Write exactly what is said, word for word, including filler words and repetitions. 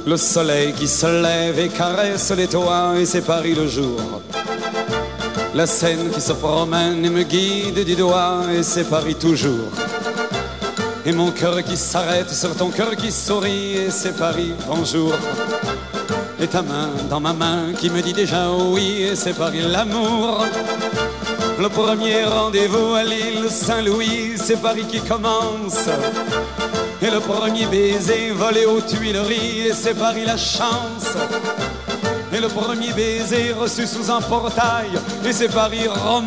Le soleil qui se lève et caresse les toits, et c'est Paris le jour. La Seine qui se promène et me guide du doigt, et c'est Paris toujours. Et mon cœur qui s'arrête sur ton cœur qui sourit, et c'est Paris, bonjour. Et ta main dans ma main qui me dit déjà oui, et c'est Paris l'amour. Le premier rendez-vous à l'île Saint-Louis, c'est Paris qui commence. Et le premier baiser volé aux Tuileries, et c'est Paris la chance. Et le premier baiser reçu sous un portail, et c'est Paris romance.